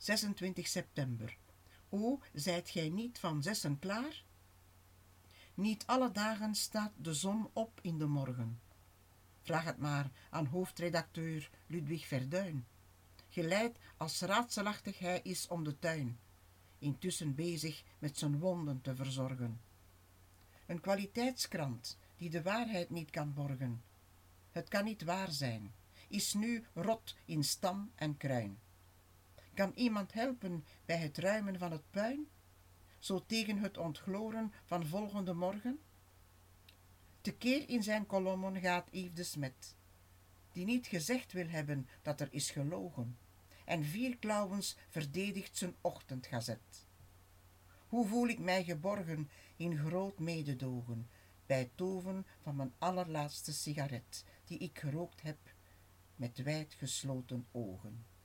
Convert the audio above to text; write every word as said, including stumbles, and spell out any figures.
zesentwintig september. O, zijt gij niet van zessen klaar? Niet alle dagen staat de zon op in de morgen. Vraag het maar aan hoofdredacteur Ludwig Verduin, geleid als raadselachtig hij is om de tuin, intussen bezig met zijn wonden te verzorgen. Een kwaliteitskrant die de waarheid niet kan borgen. Het kan niet waar zijn, is nu rot in stam en kruin. Kan iemand helpen bij het ruimen van het puin, zo tegen het ontgloren van volgende morgen? Tekeer in zijn kolommen gaat Yves de Smet, die niet gezegd wil hebben dat er is gelogen, en vierklauwens verdedigt zijn ochtendgazet. Hoe voel ik mij geborgen in groot mededogen bij het toven van mijn allerlaatste sigaret, die ik gerookt heb met wijd gesloten ogen.